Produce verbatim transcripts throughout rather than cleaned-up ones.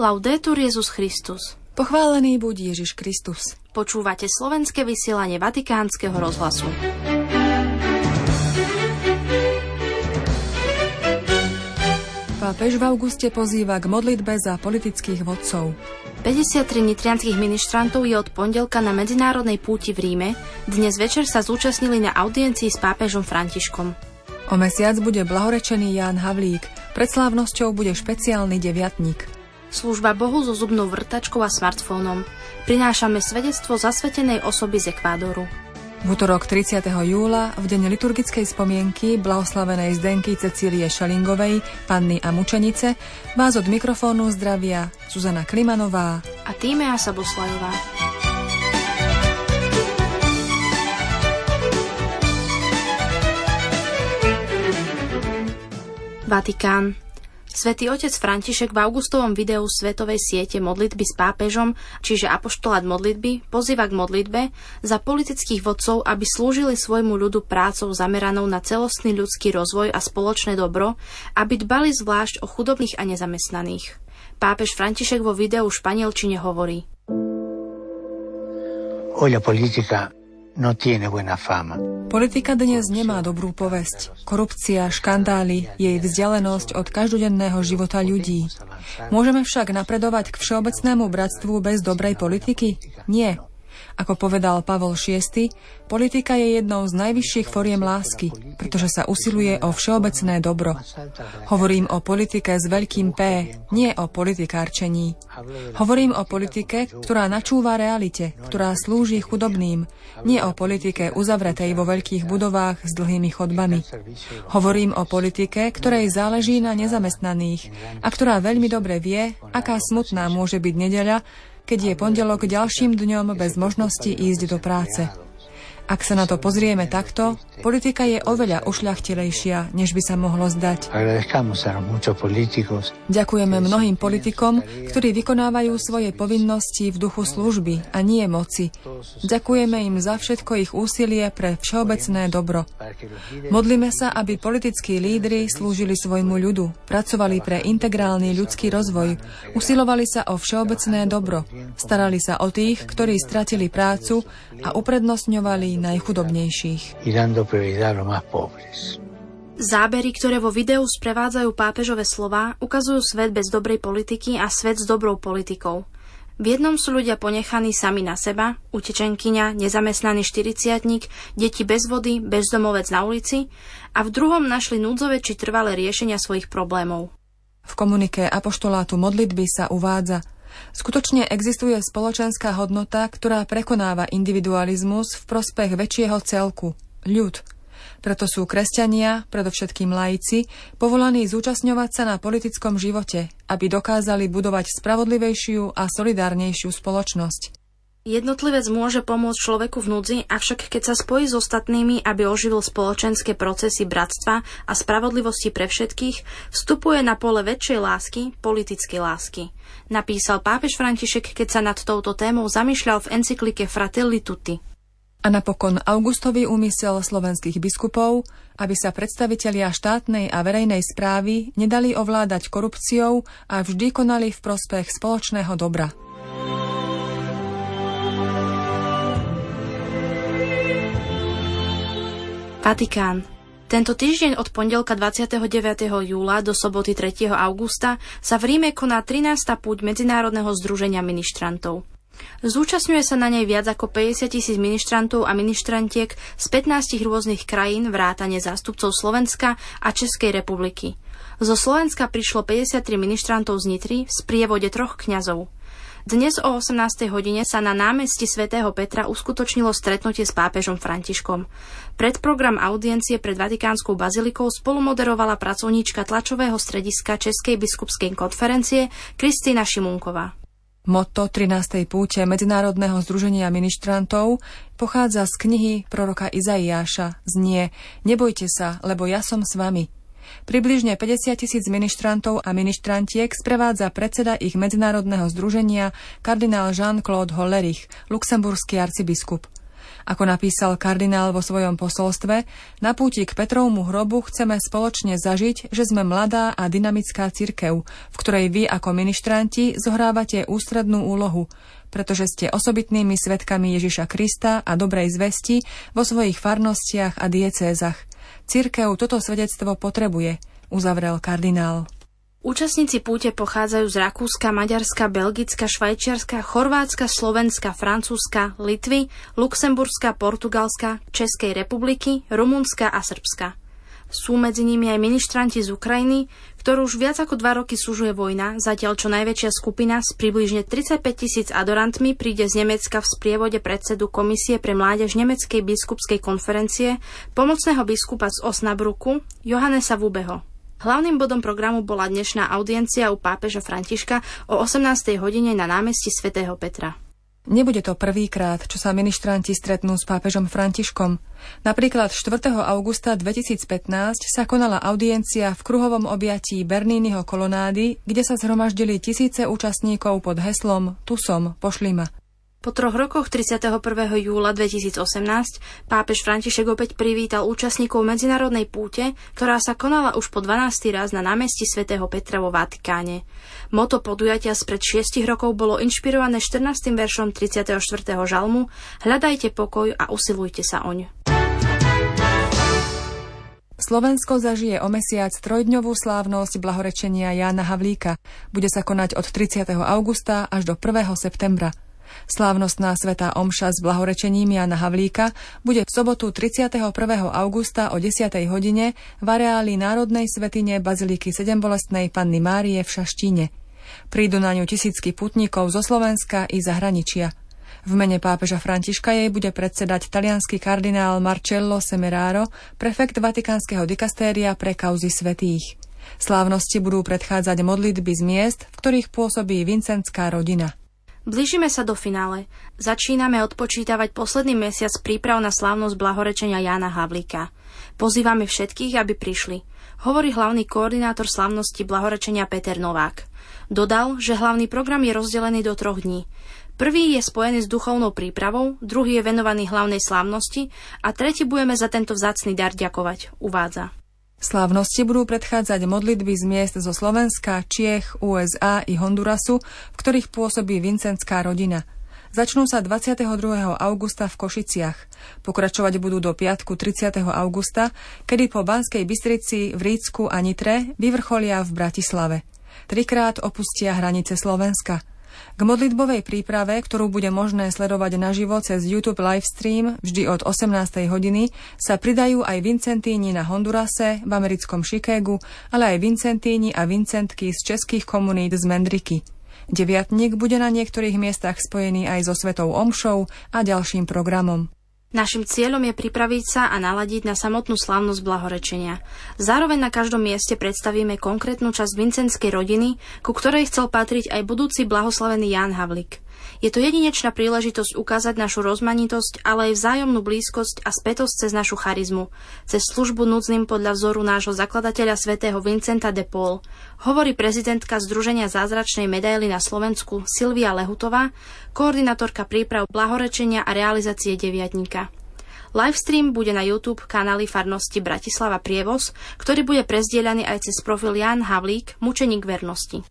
Laudetur Jesus Christus. Pochválený buď Ježiš Kristus. Počúvate slovenské vysielanie Vatikánskeho rozhlasu. Pápež v auguste pozýva k modlitbe za politických vodcov. päťdesiattri nitrianskych ministrantov je od pondelka na medzinárodnej púti v Ríme. Dnes večer sa zúčastnili na audiencii s pápežom Františkom. O mesiac bude blahorečený Ján Havlík. Pred slávnosťou bude špeciálny deviatnik. Služba Bohu so zubnou vrtačkou a smartfónom. Prinášame svedectvo zasvetenej osoby z Ekvádoru. V utorok tridsiateho júla, v deň liturgickej spomienky blahoslavenej Zdenky Cecílie Šalingovej, panny a mučenice, vás od mikrofónu zdravia Zuzana Klimanová a Tímea Saboslajová. Vatikán. Svätý otec František v augustovom videu svetovej siete modlitby s pápežom, čiže apoštolát modlitby, pozýva k modlitbe za politických vodcov, aby slúžili svojmu ľudu prácou zameranou na celostný ľudský rozvoj a spoločné dobro, aby dbali zvlášť o chudobných a nezamestnaných. Pápež František vo videu v španielčine hovorí: Hoy la política no tiene buena fama. Politika dnes nemá dobrú povesť. Korupcia, škandály, jej vzdialenosť od každodenného života ľudí. Môžeme však napredovať k všeobecnému bratstvu bez dobrej politiky? Nie. Ako povedal Pavol šiesty, politika je jednou z najvyšších foriem lásky, pretože sa usiluje o všeobecné dobro. Hovorím o politike s veľkým P, nie o politikárčení. Hovorím o politike, ktorá načúva realite, ktorá slúži chudobným, nie o politike uzavretej vo veľkých budovách s dlhými chodbami. Hovorím o politike, ktorej záleží na nezamestnaných a ktorá veľmi dobre vie, aká smutná môže byť nedeľa, keď je pondelok ďalším dňom bez možnosti ísť do práce. Ak sa na to pozrieme takto, politika je oveľa ušľachtilejšia, než by sa mohlo zdať. Ďakujeme mnohým politikom, ktorí vykonávajú svoje povinnosti v duchu služby a nie moci. Ďakujeme im za všetko ich úsilie pre všeobecné dobro. Modlíme sa, aby politickí lídri slúžili svojmu ľudu, pracovali pre integrálny ľudský rozvoj, usilovali sa o všeobecné dobro, starali sa o tých, ktorí stratili prácu a uprednostňovali najchudobnejších. Zábery, ktoré vo videu sprevádzajú pápežové slová, ukazujú svet bez dobrej politiky a svet s dobrou politikou. V jednom sú ľudia ponechaní sami na seba, utečenkyňa, nezamestnaný štyridsiatnik, deti bez vody, bezdomovec na ulici, a v druhom našli núdzové či trvalé riešenia svojich problémov. V komunike apoštolátu modlitby sa uvádza: skutočne existuje spoločenská hodnota, ktorá prekonáva individualizmus v prospech väčšieho celku, ľud. Preto sú kresťania, predovšetkým laici, povolaní zúčastňovať sa na politickom živote, aby dokázali budovať spravodlivejšiu a solidárnejšiu spoločnosť. Jednotlivec môže pomôcť človeku v núdzi, avšak keď sa spojí s ostatnými, aby oživil spoločenské procesy bratstva a spravodlivosti pre všetkých, vstupuje na pole väčšej lásky, politickej lásky. Napísal pápež František, keď sa nad touto témou zamýšľal v encyklike Fratelli Tutti. A napokon augustový úmysel slovenských biskupov, aby sa predstavitelia štátnej a verejnej správy nedali ovládať korupciou a vždy konali v prospech spoločného dobra. Vatikán. Tento týždeň od pondelka dvadsiateho deviateho júla do soboty tretieho augusta sa v Ríme koná trinásta púť Medzinárodného združenia ministrantov. Zúčastňuje sa na nej viac ako päťdesiat tisíc ministrantov a ministrantiek z pätnástich rôznych krajín vrátane zástupcov Slovenska a Českej republiky. Zo Slovenska prišlo päťdesiattri ministrantov z Nitry v sprievode troch kňazov. Dnes o osemnástej hodine sa na námestí svätého Petra uskutočnilo stretnutie s pápežom Františkom. Predprogram audiencie pred Vatikánskou bazilikou spolumoderovala pracovníčka tlačového strediska Českej biskupskej konferencie Kristýna Šimunková. Motto trinástej púte Medzinárodného združenia ministrantov pochádza z knihy proroka Izaiáša. Znie: Nebojte sa, lebo ja som s vami. Približne päťdesiat tisíc ministrantov a ministrantiek sprevádza predseda ich medzinárodného združenia kardinál Jean-Claude Hollerich, luxemburský arcibiskup. Ako napísal kardinál vo svojom posolstve, na púti k Petrovmu hrobu chceme spoločne zažiť, že sme mladá a dynamická cirkev, v ktorej vy ako ministranti zohrávate ústrednú úlohu, pretože ste osobitnými svedkami Ježiša Krista a dobrej zvesti vo svojich farnostiach a diecézach. Cirkev toto svedectvo potrebuje, uzavrel kardinál. Účastníci púte pochádzajú z Rakúska, Maďarska, Belgicka, Švajčiarska, Chorvátska, Slovenska, Francúzska, Litvy, Luxemburska, Portugalska, Českej republiky, Rumunska a Srbska. Sú medzi nimi aj ministranti z Ukrajiny, ktorú už viac ako dva roky súžuje vojna, zatiaľ čo najväčšia skupina s približne tridsaťpäť tisíc adorantmi príde z Nemecka v sprievode predsedu Komisie pre mládež Nemeckej biskupskej konferencie, pomocného biskupa z Osnabruku, Johannesa Wubeho. Hlavným bodom programu bola dnešná audiencia u pápeža Františka o osemnástej hodine na námestí svätého Petra. Nebude to prvýkrát, čo sa ministranti stretnú s pápežom Františkom. Napríklad štvrtého augusta dvetisícpätnásť sa konala audiencia v kruhovom objatí Berniniho kolonády, kde sa zhromaždili tisíce účastníkov pod heslom Tu som, pošli ma. Po troch rokoch tridsiateho prvého júla dvetisícosemnásť pápež František opäť privítal účastníkov medzinárodnej púte, ktorá sa konala už po dvanásty raz na námestí svätého Petra vo Vatikáne. Moto podujatia spred šiestich rokov bolo inšpirované štrnástym veršom tridsiateho štvrtého žalmu Hľadajte pokoj a usilujte sa oň. Slovensko zažije o mesiac trojdňovú slávnosť blahorečenia Jána Havlíka. Bude sa konať od tridsiateho augusta až do prvého septembra. Slávnostná svätá omša s blahorečením Jána Havlíka bude v sobotu tridsiateho prvého augusta o desiatej hodine v areáli Národnej svätyne Baziliky sedembolestnej Panny Márie v Šaštíne. Prídu na ňu tisícky putníkov zo Slovenska i zahraničia. V mene pápeža Františka jej bude predsedať taliansky kardinál Marcello Semeraro, prefekt Vatikánskeho dikastéria pre kauzy svätých. Slávnosti budú predchádzať modlitby z miest, v ktorých pôsobí vincentská rodina. Blížime sa do finále. Začíname odpočítavať posledný mesiac príprav na slávnosť blahorečenia Jána Havlíka. Pozývame všetkých, aby prišli. Hovorí hlavný koordinátor slávnosti blahorečenia Peter Novák. Dodal, že hlavný program je rozdelený do troch dní. Prvý je spojený s duchovnou prípravou, druhý je venovaný hlavnej slávnosti a tretí budeme za tento vzácny dar ďakovať, uvádza. Slávnosti budú predchádzať modlitby z miest zo Slovenska, Čiech, ú es á i Hondurasu, v ktorých pôsobí vincentská rodina. Začnú sa dvadsiateho druhého augusta v Košiciach. Pokračovať budú do piatku tridsiateho augusta, kedy po Banskej Bystrici, Vrícku a Nitre vyvrcholia v Bratislave. Trikrát opustia hranice Slovenska. K modlitbovej príprave, ktorú bude možné sledovať naživo cez YouTube livestream vždy od osemnástej hodiny, sa pridajú aj Vincentíni na Hondurase, v americkom Chicagu, ale aj Vincentíni a Vincentky z českých komunít z Mendriky. Deviatnik bude na niektorých miestach spojený aj so svetou omšou a ďalším programom. Naším cieľom je pripraviť sa a naladiť na samotnú slávnosť blahorečenia. Zároveň na každom mieste predstavíme konkrétnu časť vincentskej rodiny, ku ktorej chcel patriť aj budúci blahoslavený Ján Havlík. Je to jedinečná príležitosť ukázať našu rozmanitosť, ale aj vzájomnú blízkosť a spätosť cez našu charizmu, cez službu núdznym podľa vzoru nášho zakladateľa svätého Vincenta de Paul, hovorí prezidentka Združenia zázračnej medaily na Slovensku Silvia Lehutová, koordinátorka príprav blahorečenia a realizácie deviatnika. Livestream bude na YouTube kanáli farnosti Bratislava Prievoz, ktorý bude prezdieľaný aj cez profil Ján Havlík, mučeník vernosti.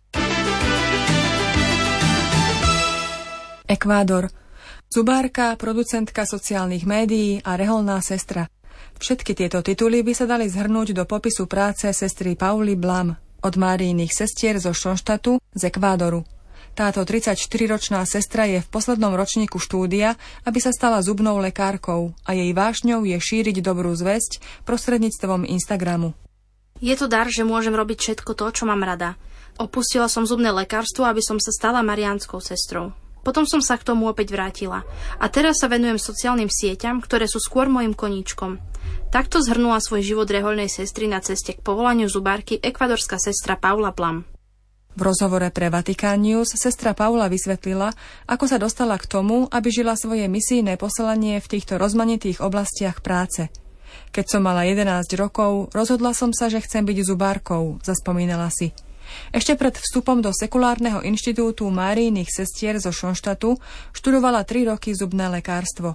Ekvádor. Zubárka, producentka sociálnych médií a reholná sestra. Všetky tieto tituly by sa dali zhrnúť do popisu práce sestry Pauly Blam od Máriiných sestier zo Šonštatu z Ekvádoru. Táto tridsaťštyriročná sestra je v poslednom ročníku štúdia, aby sa stala zubnou lekárkou a jej vášňou je šíriť dobrú zvesť prostredníctvom Instagramu. Je to dar, že môžem robiť všetko to, čo mám rada. Opustila som zubné lekárstvo, aby som sa stala mariánskou sestrou. Potom som sa k tomu opäť vrátila. A teraz sa venujem sociálnym sieťam, ktoré sú skôr mojim koníčkom. Takto zhrnula svoj život rehoľnej sestry na ceste k povolaniu zubárky ekvadorská sestra Paula Blam. V rozhovore pre Vatikán News sestra Paula vysvetlila, ako sa dostala k tomu, aby žila svoje misijné poslanie v týchto rozmanitých oblastiach práce. Keď som mala jedenásť rokov, rozhodla som sa, že chcem byť zubárkou, zaspomínala si. Ešte pred vstupom do sekulárneho inštitútu Máriiných sestier zo Šonštatu študovala tri roky zubné lekárstvo.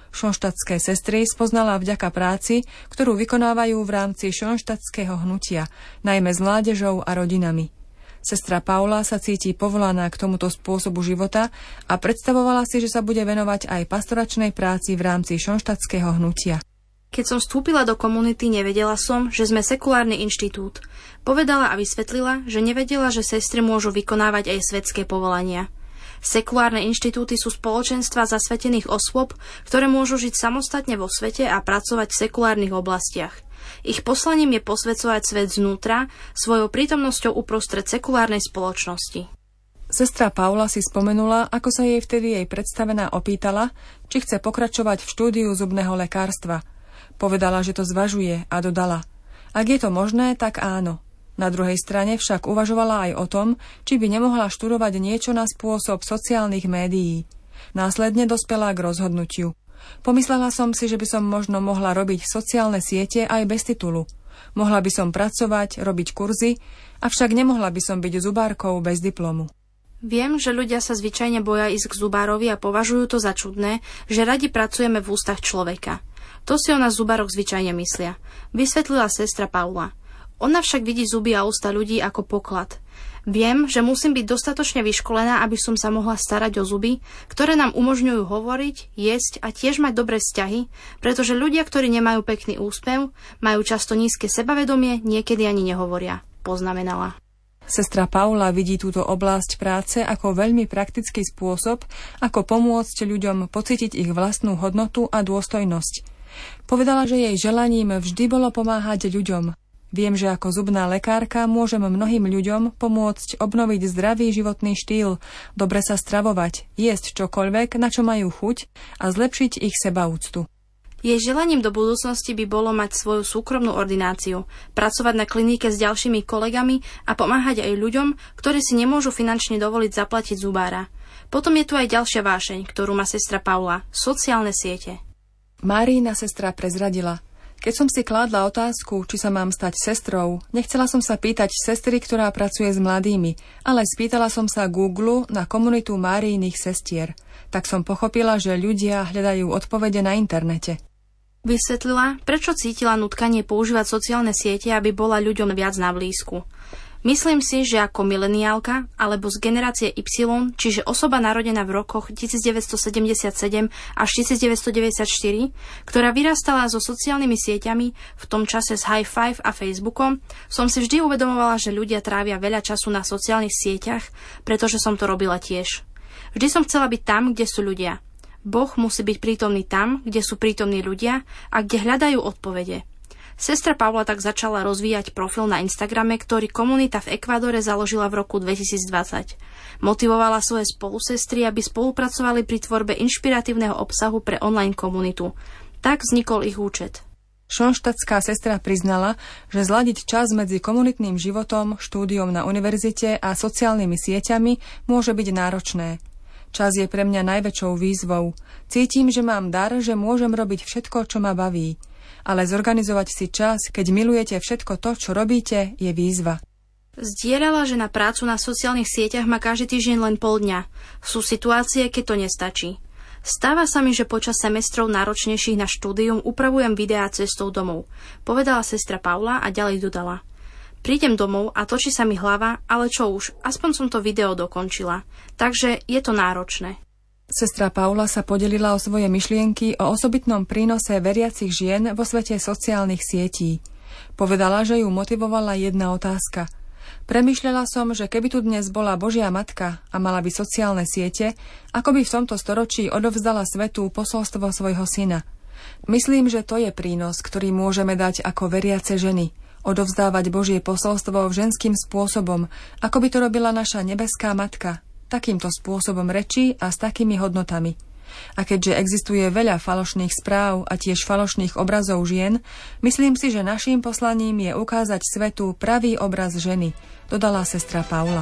Šonštátske sestry spoznala vďaka práci, ktorú vykonávajú v rámci šonštátského hnutia, najmä s mládežou a rodinami. Sestra Paula sa cíti povolaná k tomuto spôsobu života a predstavovala si, že sa bude venovať aj pastoračnej práci v rámci šonštátskeho hnutia. Keď som vstúpila do komunity, nevedela som, že sme sekulárny inštitút. Povedala a vysvetlila, že nevedela, že sestry môžu vykonávať aj svetské povolania. Sekulárne inštitúty sú spoločenstva zasvetených osôb, ktoré môžu žiť samostatne vo svete a pracovať v sekulárnych oblastiach. Ich poslaním je posvedzovať svet znútra svojou prítomnosťou uprostred sekulárnej spoločnosti. Sestra Paula si spomenula, ako sa jej vtedy jej predstavená opýtala, či chce pokračovať v štúdiu zubného lekárstva. Povedala, že to zvažuje a dodala: ak je to možné, tak áno. Na druhej strane však uvažovala aj o tom, či by nemohla študovať niečo na spôsob sociálnych médií. Následne dospela k rozhodnutiu. Pomyslela som si, že by som možno mohla robiť sociálne siete aj bez titulu. Mohla by som pracovať, robiť kurzy, avšak nemohla by som byť zubárkou bez diplomu. Viem, že ľudia sa zvyčajne boja ísť k zubárovi a považujú to za čudné, že radi pracujeme v ústach človeka. To si o nás zubároch zvyčajne myslia, vysvetlila sestra Paula. Ona však vidí zuby a ústa ľudí ako poklad. Viem, že musím byť dostatočne vyškolená, aby som sa mohla starať o zuby, ktoré nám umožňujú hovoriť, jesť a tiež mať dobré vzťahy, pretože ľudia, ktorí nemajú pekný úsmev, majú často nízke sebavedomie, niekedy ani nehovoria, poznamenala. Sestra Paula vidí túto oblasť práce ako veľmi praktický spôsob, ako pomôcť ľuďom pocítiť ich vlastnú hodnotu a dôstojnosť. Povedala, že jej želaním vždy bolo pomáhať ľuďom. Viem, že ako zubná lekárka môžem mnohým ľuďom pomôcť obnoviť zdravý životný štýl, dobre sa stravovať, jesť čokoľvek, na čo majú chuť a zlepšiť ich sebaúctu. Jej želaním do budúcnosti by bolo mať svoju súkromnú ordináciu, pracovať na klinike s ďalšími kolegami a pomáhať aj ľuďom, ktorí si nemôžu finančne dovoliť zaplatiť zubára. Potom je tu aj ďalšia vášeň, ktorú má sestra Paula – sociálne siete. Máriina sestra prezradila: keď som si kládla otázku, či sa mám stať sestrou, nechcela som sa pýtať sestry, ktorá pracuje s mladými, ale spýtala som sa Google na komunitu Máriiných sestier. Tak som pochopila, že ľudia hľadajú odpovede na internete. Vysvetlila, prečo cítila nutkanie používať sociálne siete, aby bola ľuďom viac na blízku. Myslím si, že ako mileniálka alebo z generácie Y, čiže osoba narodená v rokoch devätnásťsedemdesiatsedem až devätnásťdeväťdesiatštyri, ktorá vyrastala so sociálnymi sieťami, v tom čase s High Five a Facebookom, som si vždy uvedomovala, že ľudia trávia veľa času na sociálnych sieťach, pretože som to robila tiež. Vždy som chcela byť tam, kde sú ľudia. Boh musí byť prítomný tam, kde sú prítomní ľudia a kde hľadajú odpovede. Sestra Paula tak začala rozvíjať profil na Instagrame, ktorý komunita v Ekvádore založila v roku dvetisícdvadsať. Motivovala svoje spolusestry, aby spolupracovali pri tvorbe inšpiratívneho obsahu pre online komunitu. Tak vznikol ich účet. Šonštátska sestra priznala, že zladiť čas medzi komunitným životom, štúdiom na univerzite a sociálnymi sieťami môže byť náročné. Čas je pre mňa najväčšou výzvou. Cítim, že mám dar, že môžem robiť všetko, čo ma baví. Ale zorganizovať si čas, keď milujete všetko to, čo robíte, je výzva. Zdieľala, že na prácu na sociálnych sieťach má každý týždeň len pol dňa. Sú situácie, keď to nestačí. Stáva sa mi, že počas semestrov náročnejších na štúdium upravujem videá cestou domov, povedala sestra Paula a ďalej dodala. Prídem domov a točí sa mi hlava, ale čo už, aspoň som to video dokončila. Takže je to náročné. Sestra Paula sa podelila o svoje myšlienky o osobitnom prínose veriacich žien vo svete sociálnych sietí. Povedala, že ju motivovala jedna otázka. Premýšľala som, že keby tu dnes bola Božia matka a mala by sociálne siete, ako by v tomto storočí odovzdala svetu posolstvo svojho syna. Myslím, že to je prínos, ktorý môžeme dať ako veriace ženy. Odovzdávať Božie posolstvo ženským spôsobom, ako by to robila naša nebeská matka, takýmto spôsobom rečí a s takými hodnotami. A keďže existuje veľa falošných správ a tiež falošných obrazov žien, myslím si, že naším poslaním je ukázať svetu pravý obraz ženy, dodala sestra Paula.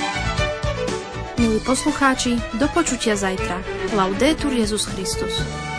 Milí poslucháči, do počutia zajtra. Laudetur Jesus Christus.